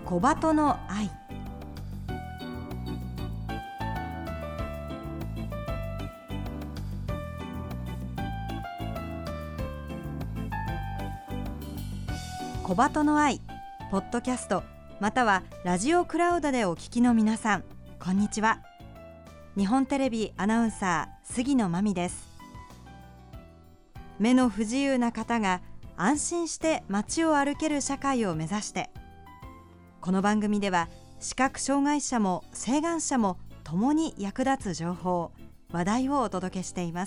小鳩の愛。小鳩の愛ポッドキャストまたはラジオクラウドでお聞きの皆さん、こんにちは。日本テレビアナウンサー杉野真美です。目の不自由な方が安心して街を歩ける社会を目指して、この番組では視覚障害者も晴眼者も共に役立つ情報、話題をお届けしています。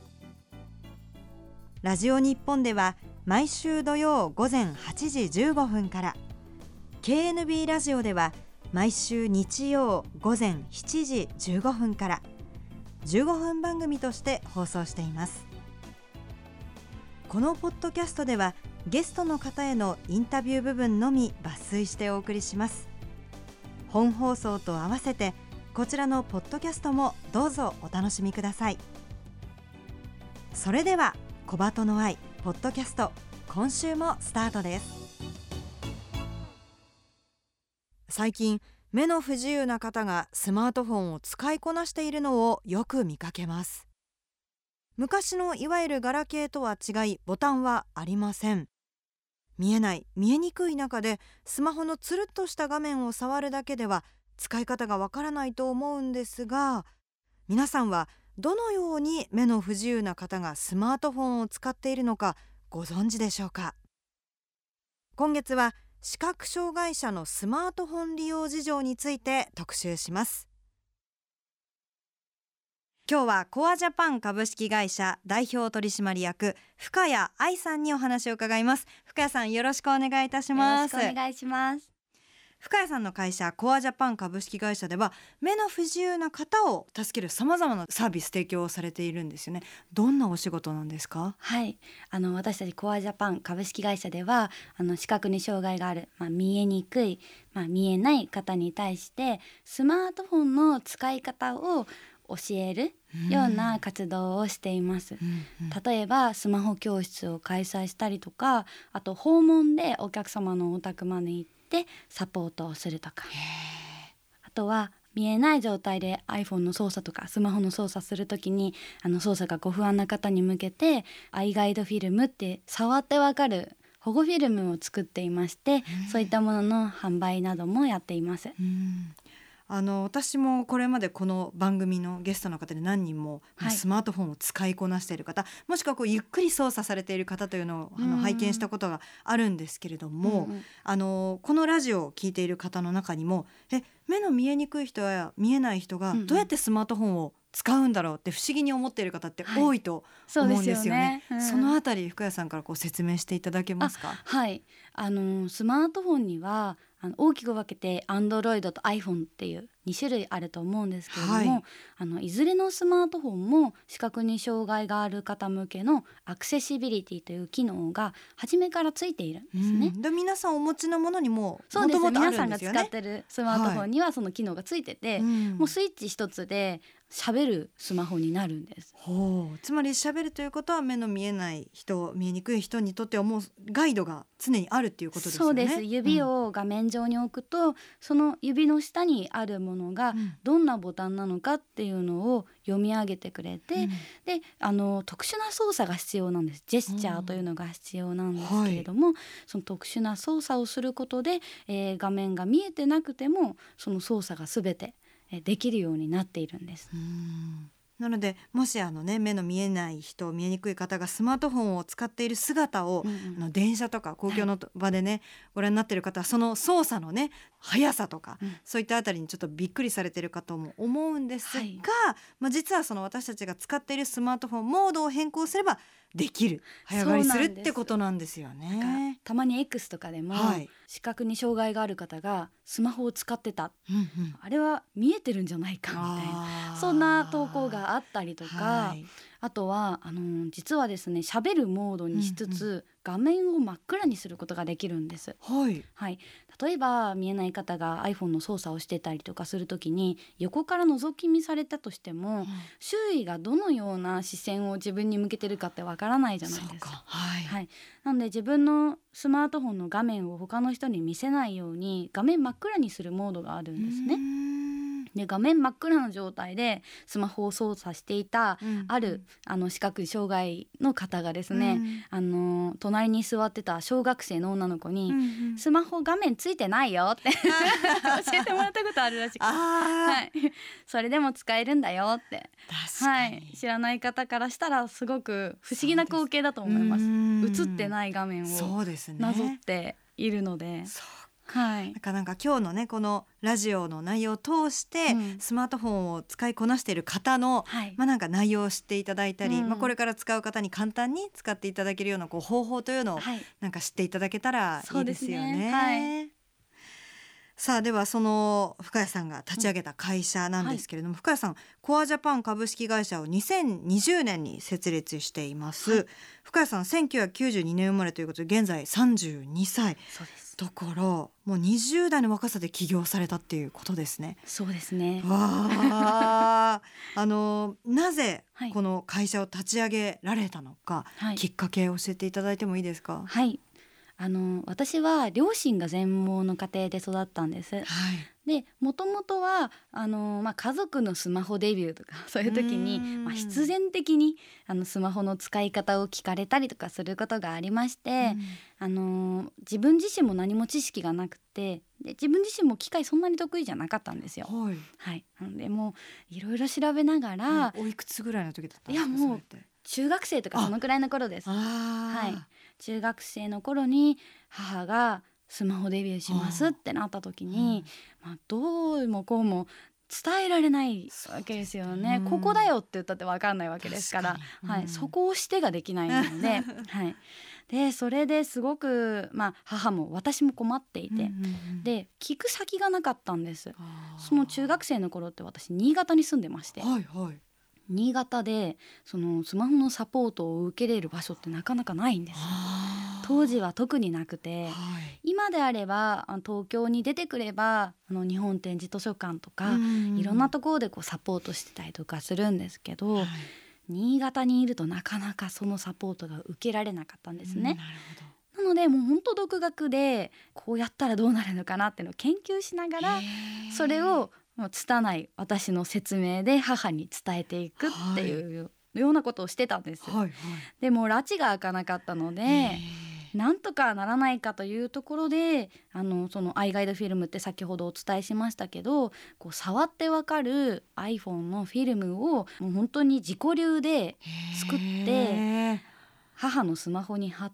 ラジオ日本では毎週土曜午前8時15分から、 KNB ラジオでは毎週日曜午前7時15分から15分番組として放送しています。このポッドキャストではゲストの方へのインタビュー部分のみ抜粋してお送りします。本放送と合わせてこちらのポッドキャストもどうぞお楽しみください。それでは小鳩の愛ポッドキャスト、今週もスタートです。最近目の不自由な方がスマートフォンを使いこなしているのをよく見かけます。昔のいわゆるガラケーとは違い、ボタンはありません。見えない、見えにくい中でスマホのつるっとした画面を触るだけでは使い方がわからないと思うんですが、皆さんはどのように目の不自由な方がスマートフォンを使っているのかご存知でしょうか。今月は視覚障害者のスマートフォン利用事情について特集します。今日はコアジャパン株式会社代表取締役深谷愛さんにお話を伺います。深谷さん、よろしくお願いいたします。 よろしくお願いします。 深谷さんの会社コアジャパン株式会社では目の不自由な方を助けるさまざまなサービス提供をされているんですよね。どんなお仕事なんですか？ はい、私たちコアジャパン株式会社では視覚に障害がある、見えにくい、見えない方に対してスマートフォンの使い方を教えるような活動をしています。例えばスマホ教室を開催したりとか、あと訪問でお客様のお宅まで行ってサポートをするとか、あとは見えない状態で iPhone の操作とかスマホの操作するときに操作がご不安な方に向けてアイガイドフィルムって触ってわかる保護フィルムを作っていまして、そういったものの販売などもやっています。 私もこれまでこの番組のゲストの方で何人もスマートフォンを使いこなしている方、もしくはゆっくり操作されている方というのを拝見したことがあるんですけれども、このラジオを聞いている方の中にも目の見えにくい人や見えない人がどうやってスマートフォンを使うんだろうって不思議に思っている方って多いと思うんですよね。そのあたり深谷さんから説明していただけますか？ はい、スマートフォンには大きく分けて Android と iPhone っていう2種類あると思うんですけれども、いずれのスマートフォンも視覚に障害がある方向けのアクセシビリティという機能が初めからついているんですね。 で皆さんお持ちのものにもそうです、 元々あるんですよね。 皆さんが使ってるスマートフォンにはその機能がついてて、もうスイッチ一つで喋るスマホになるんです。 つまり喋るということは目の見えない人、見えにくい人にとってはもうガイドが常にあるっていうことですよね。 そうです。指を画面上に置くと、その指の下にあるものがどんなボタンなのかっていうのを読み上げてくれて、で特殊な操作が必要なんです。ジェスチャーというのが必要なんですけれども、その特殊な操作をすることで、画面が見えてなくてもその操作が全てできるようになっているんです。 なのでもし目の見えない人、見えにくい方がスマートフォンを使っている姿を、電車とか公共の場でね、ご覧になっている方はその操作のね速さとか、そういったあたりにちょっとびっくりされているかとも思うんですが、実はその私たちが使っているスマートフォンモードを変更すればできる、早変わりするってことなんですよね。 たまに X とかでも、視覚に障害がある方がスマホを使ってた、あれは見えてるんじゃないかみたいな、そんな投稿があったりとか、 はい、 あとは実はですね喋るモードにしつつ、画面を真っ暗にすることができるんです。 はい、 はい、例えば見えない方が iPhone の操作をしてたりとかするときに横から覗き見されたとしても、周囲がどのような視線を自分に向けてるかってわからないじゃないですか。 はい、 はい、なので自分のスマートフォンの画面を他の人に見せないように画面真っ暗にするモードがあるんですね。で画面真っ暗な状態でスマホを操作していた、ある視覚障害の方がですね、隣に座ってた小学生の女の子に、スマホ画面ついてないよって教えてもらったことあるらしくて、はい、それでも使えるんだよって、はい、知らない方からしたらすごく不思議な光景だと思います。映ってない画面をなぞっているので、はい、 なんか今日のねこのラジオの内容を通して、スマートフォンを使いこなしている方の、なんか内容を知っていただいたり、これから使う方に簡単に使っていただけるような方法というのを、なんか知っていただけたらいいですよね。さあではその深谷さんが立ち上げた会社なんですけれども、深谷さんコアジャパン株式会社を2020年に設立しています。深谷さん1992年生まれということで現在32歳。 そうです。 だからもう20代の若さで起業されたっていうことですね。 そうですね。 なぜこの会社を立ち上げられたのか、きっかけを教えていただいてもいいですか？ はい、私は両親が全盲の家庭で育ったんです。でもともとは家族のスマホデビューとかそういう時に、必然的にスマホの使い方を聞かれたりとかすることがありまして、自分自身も何も知識がなくて、で自分自身も機械そんなに得意じゃなかったんですよ。なのでもういろいろ調べながら、 おいくつぐらいの時だったんですか？ いやもう中学生とかそのくらいの頃です。中学生の頃に母がスマホデビューしますってなった時に、どうもこうも伝えられないわけですよね。ここだよって言ったって分かんないわけですから、そこをしてができないので、でそれですごく、母も私も困っていて、で聞く先がなかったんです。その中学生の頃って私新潟に住んでまして、新潟でそのスマホのサポートを受けれる場所ってなかなかないんです。当時は特になくて、今であれば東京に出てくれば日本展示図書館とか、いろんなところでサポートしてたりとかするんですけど、新潟にいるとなかなかそのサポートが受けられなかったんですね。なのでもう本当独学でこうやったらどうなるのかなっていうのを研究しながら、それを拙い私の説明で母に伝えていくっていうようなことをしてたんです。でも拉致が開かなかったので、なんとかならないかというところでそのアイガイドフィルムって先ほどお伝えしましたけど、触ってわかる iPhone のフィルムをもう本当に自己流で作って母のスマホに貼って、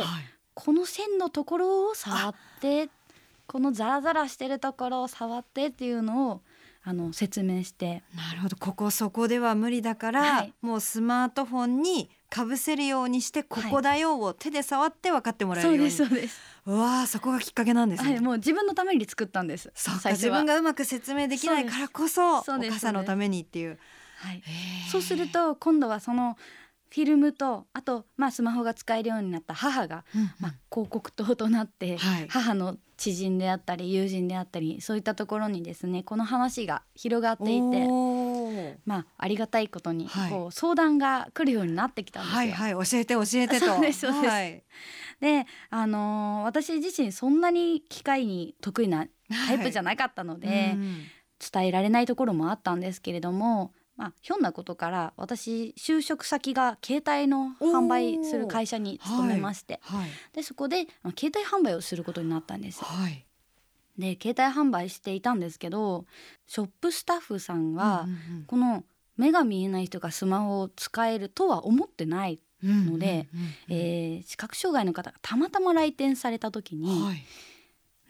この線のところを触って、このザラザラしてるところを触ってっていうのを説明して、 なるほど、そこでは無理だから、もうスマートフォンにかぶせるようにして、ここだよを手で触って分かってもらえるように。 そうです。 そこがきっかけなんですね。 もう自分のために作ったんです。 自分がうまく説明できないからこそお母さんのためにっていう。 そうすると今度はそのフィルムと、あとスマホが使えるようになった母が、広告塔となって、母の知人であったり友人であったり、そういったところにですねこの話が広がっていて、ありがたいことに相談が来るようになってきたんですよ。 教えてと。 そうです。で私自身そんなに機械に得意なタイプじゃなかったので、伝えられないところもあったんですけれども、ひょんなことから私就職先が携帯の販売する会社に勤めまして、でそこで携帯販売をすることになったんです。で携帯販売していたんですけど、ショップスタッフさんは、この目が見えない人がスマホを使えるとは思ってないので、視覚障害の方がたまたま来店された時に、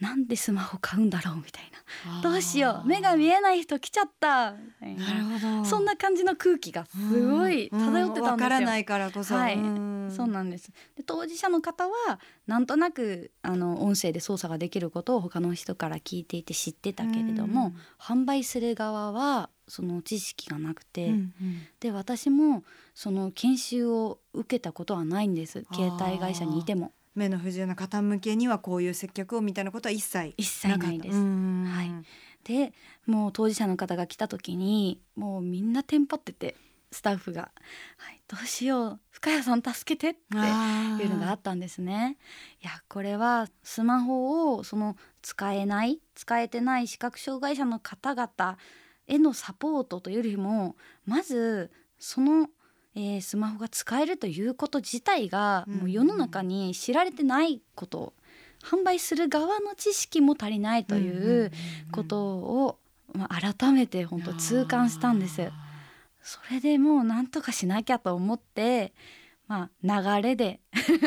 なんでスマホ買うんだろうみたいな、どうしよう目が見えない人来ちゃったみたいな、 なるほど。 そんな感じの空気がすごい漂ってたんですよ。 わからないからこそ、 はい、そうなんです。で当事者の方はなんとなく音声で操作ができることを他の人から聞いていて知ってたけれども、販売する側はその知識がなくて、で私もその研修を受けたことはないんです。携帯会社にいても目の不自由な方向けにはこういう接客をみたいなことは一切ないです。はい、でもう当事者の方が来た時にもうみんなテンパってて、スタッフが、はい、どうしよう深谷さん助けてっていうのがあったんですね。いやこれはスマホをその使えてない視覚障害者の方々へのサポートというよりも、まずそのスマホが使えるということ自体がもう世の中に知られてないこと、販売する側の知識も足りないということを、改めて本当痛感したんです。それでもうなんとかしなきゃと思って、流れで、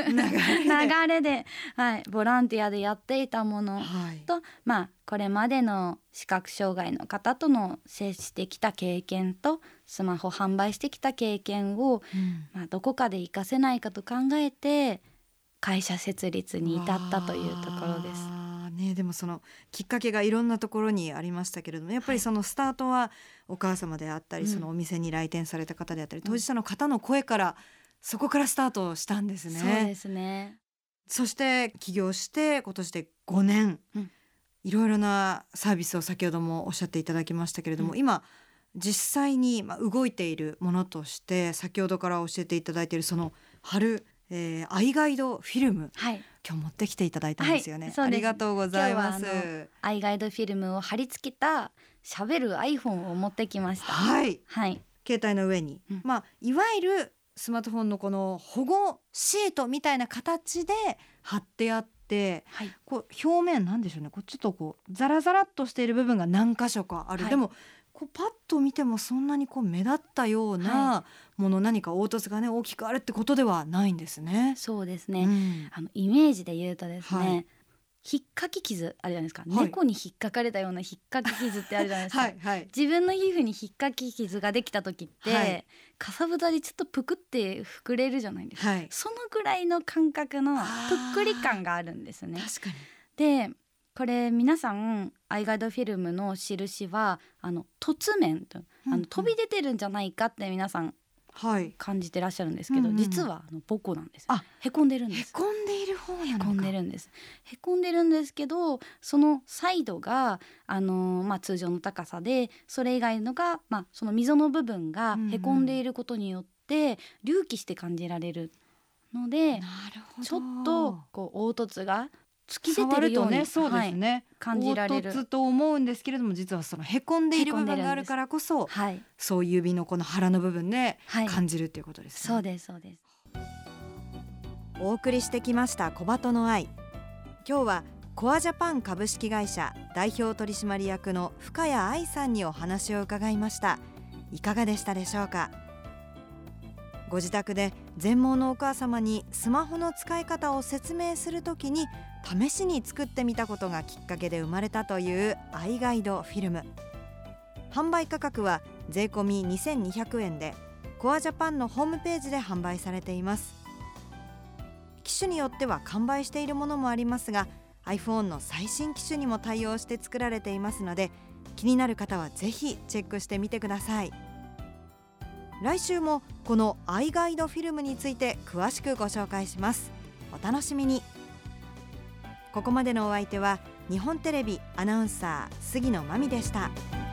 はい、ボランティアでやっていたものと、これまでの視覚障害の方との接してきた経験とスマホ販売してきた経験を、どこかで活かせないかと考えて会社設立に至ったというところです。 でもそのきっかけがいろんなところにありましたけれども、やっぱりそのスタートはお母様であったり、そのお店に来店された方であったり、当事者の方の声からそこからスタートしたんですね。 そうですね。 そして起業して今年で5年、いろいろなサービスを先ほどもおっしゃっていただきましたけれども、今実際に動いているものとして先ほどから教えていただいているその貼る、アイガイドフィルム、今日持ってきていただいたんですよね。ありがとうございます。 アイガイドフィルムを貼り付けた喋る iPhone を持ってきました。 携帯の上に、いわゆるスマートフォンのこの保護シートみたいな形で貼ってあって、こう表面なんでしょうね、こうちょっとこうザラザラっとしている部分が何箇所かある、でもこうパッと見てもそんなにこう目立ったようなもの、何か凹凸がね大きくあるってことではないんですね。 そうですね、イメージで言うとですね、引っかき傷あるじゃないですか、猫に引っかかれたような引っかき傷ってあるじゃないですか、自分の皮膚に引っかき傷ができた時って、かさぶたでちょっとぷくって膨れるじゃないですか、そのぐらいの感覚のぷっくり感があるんですね。 確かに。 でこれ皆さんアイガイドフィルムの印は凸面と、飛び出てるんじゃないかって皆さん感じてらっしゃるんですけど、実はボコなんです。へこんでるんです。 へこんでいる方なのか。 へこんでるんです。へこんでるんですけど、そのサイドが通常の高さで、それ以外のが、その溝の部分がへこんでいることによって隆起して感じられるので、ちょっとこう凹凸が突き出てるように、感じられる。 凹凸と思うんですけれども、実はそのへこんでいる部分があるからこそ、そういう指のこの腹の部分で感じるということですね。 そうですそうです。 お送りしてきました小鳩の愛。今日はコアジャパン株式会社代表取締役の深谷愛さんにお話を伺いました。いかがでしたでしょうか。ご自宅で全盲のお母様にスマホの使い方を説明するときに試しに作ってみたことがきっかけで生まれたというアイガイドフィルム。販売価格は税込み2200円でコアジャパンのホームページで販売されています。機種によっては完売しているものもありますが、 iPhone の最新機種にも対応して作られていますので、気になる方はぜひチェックしてみてください。来週もこのアイガイドフィルムについて詳しくご紹介します。お楽しみに。ここまでのお相手は日本テレビアナウンサー杉野真美でした。